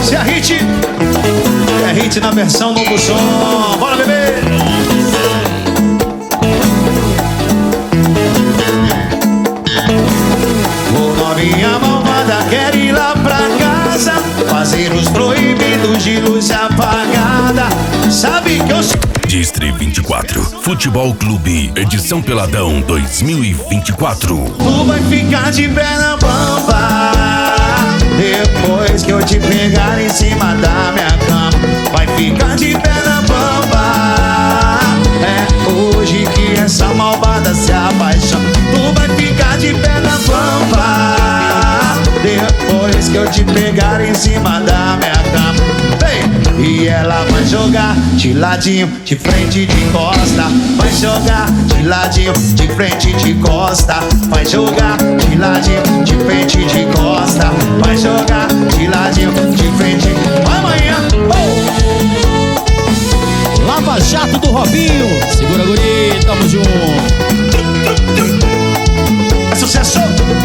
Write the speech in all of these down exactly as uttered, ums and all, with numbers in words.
Esse é hit. É hit na versão novo som. Bora, bebê. O novinha malvada quer ir lá pra casa, fazer os proibidos de luz apagada. Sabe que eu sou Distri vinte e quatro, Futebol Clube, edição Peladão dois mil e vinte e quatro. Tu vai ficar de perna bamba depois que eu te pegar em cima da minha cama. Vai ficar de perna bamba. É hoje que essa malvada se apaixona. Tu vai ficar de perna bamba depois que eu te pegar em cima da minha cama. E ela vai jogar de ladinho, de frente, de costa. Vai jogar de ladinho, de frente, de costa. Vai jogar de ladinho, de frente, de costa. Vai jogar de ladinho, de frente. Amanhã, oh! Lava Jato do Robinho. Segura, guri, tamo junto. É sucesso!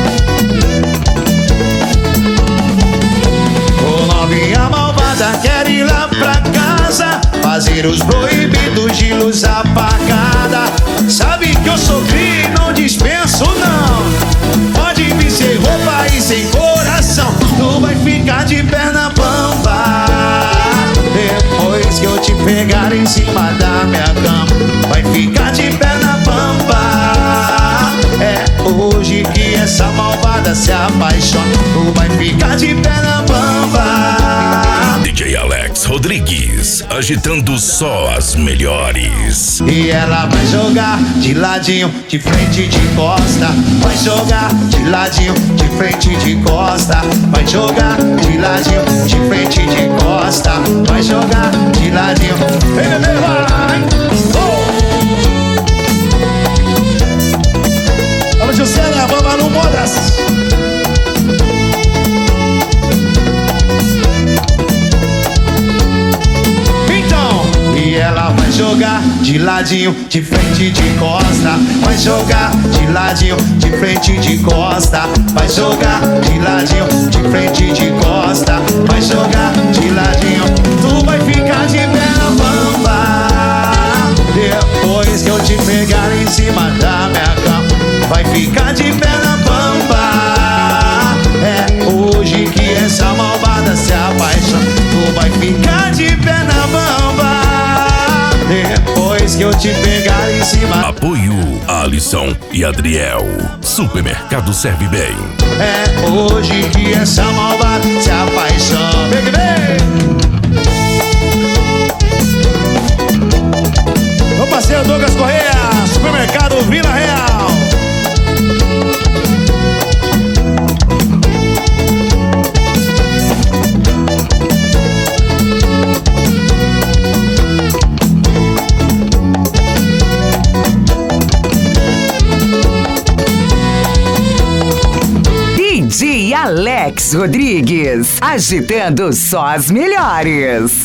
O novinha malvada quer ir lá pra casa, fazer os proibidos de luz apagada. Sabe que eu sou cri, não dispenso não. Pode vir sem roupa e sem coração. Tu vai ficar de perna bamba depois que eu te pegar em cima da minha cama. Vai ficar de perna bamba. É hoje que essa malvada se apaixona. Tu vai ficar de perna bamba. D J Alex Rodrigues, agitando só as melhores. E ela vai jogar de ladinho, de frente, de costa. Vai jogar de ladinho, de frente, de costa. Vai jogar de ladinho, de frente, de costa. Vai jogar de ladinho. Vem, bebê, vai! Oh! Alô, Juscelia, vamos no Modas. Ela vai jogar de ladinho, de frente, de costa. Vai jogar de ladinho, de frente, de costa. Vai jogar de ladinho, de frente, de costa. Vai jogar de ladinho. Tu vai ficar de perna bamba depois que eu te pegar em cima da minha cama. Vai ficar de perna bamba. É hoje que essa malvada se apaixona. Tu vai ficar de perna bamba depois que eu te pegar em cima. Apoio Alisson e Adriel. Supermercado Serve Bem. É hoje que essa malvada se apaixona. Vem, vem. Meu parceiro Douglas Correia, Supermercado Vila Real. D J Alex Rodrigues, agitando só as melhores.